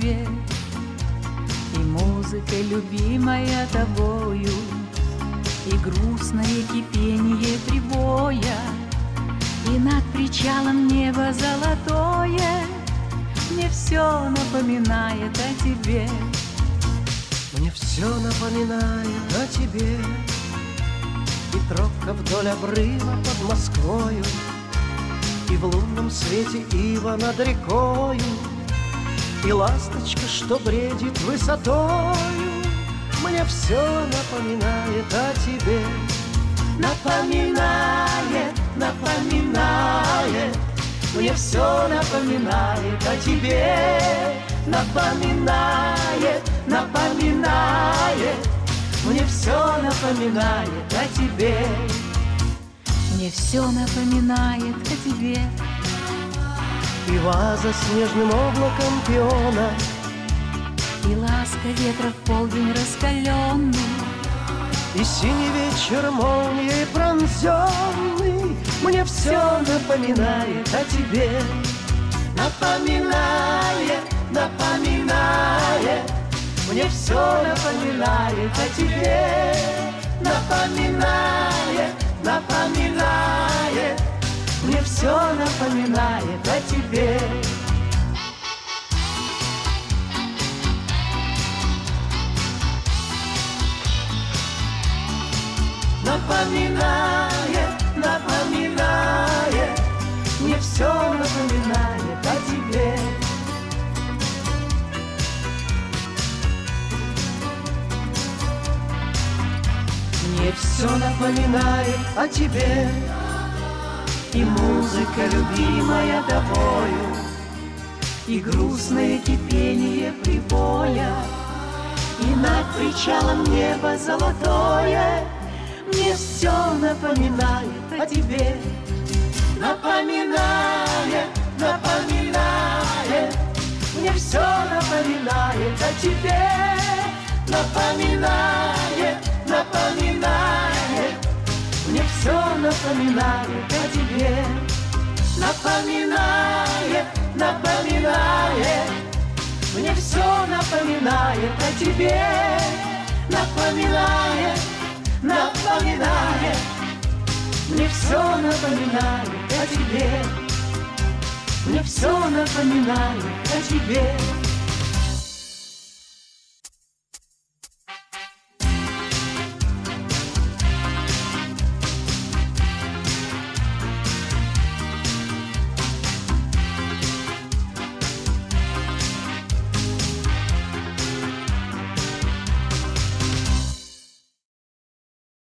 тебе. И музыка, любимая тобою, и грустное кипение прибоя, и над причалом небо золотое мне все напоминает о тебе. Мне все напоминает о тебе. И тропка вдоль обрыва под Москвою, и в лунном свете ива над рекою, и ласточка, что бредит высотою. Мне все напоминает о тебе. Напоминает, напоминает, мне все напоминает о тебе. Напоминает, напоминает, мне все напоминает о тебе. Мне все напоминает о тебе. И ваза снежным облаком пиона, и ласка ветра в полдень раскаленный, и синий вечер молнией пронзенный. Мне все напоминает о тебе. напоминает, напоминает, мне все напоминает о тебе. Напоминает, напоминает, мне все напоминает о тебе. Напоминает, напоминает, мне все напоминает о тебе. Мне все напоминает о тебе. И музыка, любимая тобою, и грустное кипение прибоя, и над причалом небо золотое мне все напоминает о тебе. Напоминает, напоминает, мне все напоминает о тебе. Напоминает, напоминает, мне все напоминает о тебе. Напоминает, напоминает, мне все напоминает о тебе. Напоминает, напоминает, мне все напоминает о тебе. Мне все напоминает о тебе.